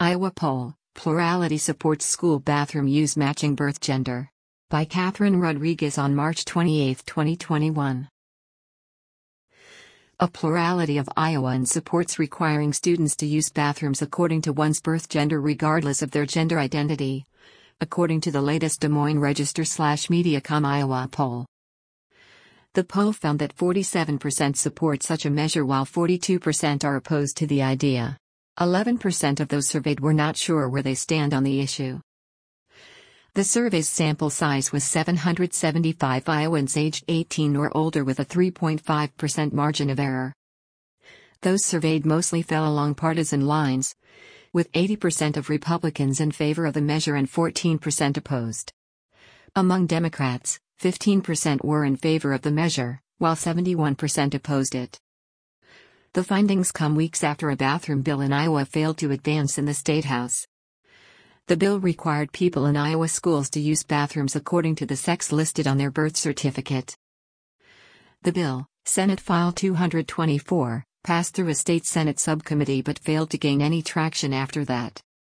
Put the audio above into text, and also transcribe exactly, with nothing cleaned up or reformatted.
Iowa poll, Plurality supports school bathroom use matching birth gender. By Catherine Rodriguez on March twenty-eighth, twenty twenty-one. A plurality of Iowans supports requiring students to use bathrooms according to one's birth gender regardless of their gender identity, according to the latest Des Moines Register/Mediacom Iowa poll. The poll found that forty-seven percent support such a measure while forty-two percent are opposed to the idea. eleven percent of those surveyed were not sure where they stand on the issue. The survey's sample size was seven hundred seventy-five Iowans aged eighteen or older with a three point five percent margin of error. Those surveyed mostly fell along partisan lines, with eighty percent of Republicans in favor of the measure and fourteen percent opposed. Among Democrats, fifteen percent were in favor of the measure, while seventy-one percent opposed it. The findings come weeks after a bathroom bill in Iowa failed to advance in the State House. The bill required people in Iowa schools to use bathrooms according to the sex listed on their birth certificate. The bill, Senate File two twenty-four, passed through a state Senate subcommittee but failed to gain any traction after that.